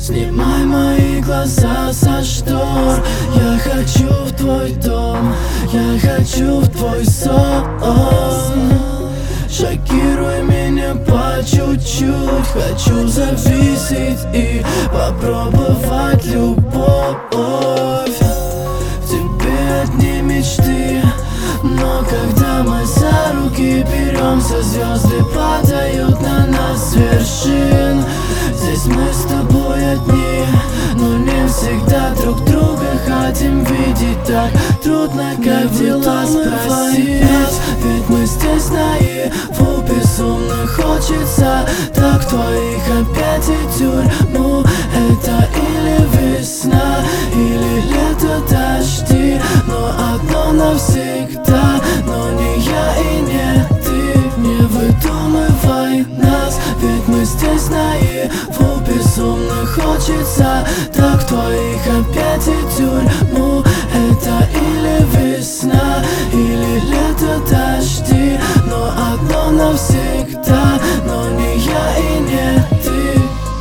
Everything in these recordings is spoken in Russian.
Снимай мои глаза со штор. Я хочу в твой дом, я хочу в твой сон. Шокируй меня по чуть-чуть. Хочу зависеть и попробовать любовь. В тебе одни мечты, но когда мы за руки беремся, звезды падают на нас с вершин. Здесь мы с тобой одни, но не всегда друг друга хотим видеть. Так трудно, как дела, спросить нас, ведь мы здесь наяву. Безумно хочется так твоих опять и тюрьму. Это или весна, или лето, дожди, но одно навсегда. Но не я и не ты, не выдумывай нас, ведь мы здесь наяву. Безумно хочется так твоих опять и тюрьму. Это или весна, или лето, дожди, но одно навсегда. Но не я и не ты.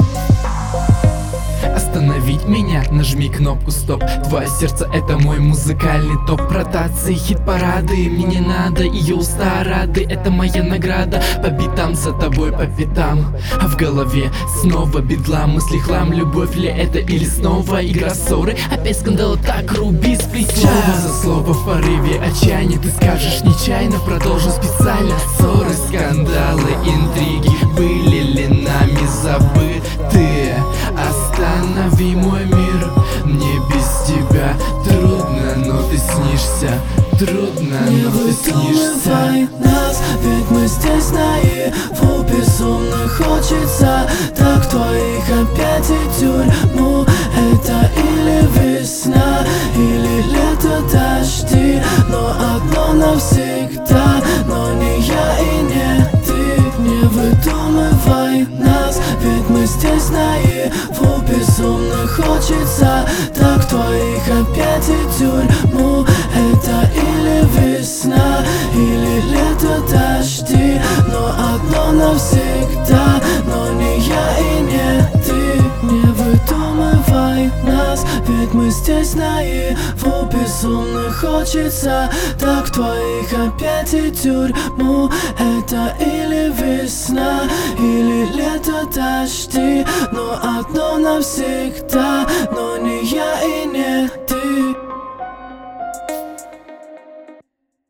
Остановить меня, нажми кнопку стоп. Твое сердце — это мой музыкальный топ. Ротации, хит-парады, мне не надо, ее уста рады. Это моя награда, по битам за тобой по пятам. А в голове снова бедлам, мысли хлам. Любовь ли это или снова игра ссоры? Опять скандалы, так руби с плеча. Слово за слово в порыве отчаяния ты скажешь нечаянно, продолжу специально. Ссоры, скандалы, интриги были ли нами забыты? Останови мой мир, мне без тебя трудно, но ты снишься. Трудно, но ты снишься. Не выдумывай нас, ведь мы здесь наяву. Безумно хочется так твоих опять и тюрьму. Это или весна, или лето, дожди, но одно навсегда. Но не я и не ты, не выдумывай нас, ведь мы здесь наяву. Безумно хочется так твоих опять и тюрьму. Это или весна, или лето, дожди, но одно навсегда. Но не я и не ты, не выдумывай нас, ведь мы здесь наяву. Безумно хочется так твоих опять и тюрьму. Это или весна, или лето, дожди, но одно навсегда. Но не я и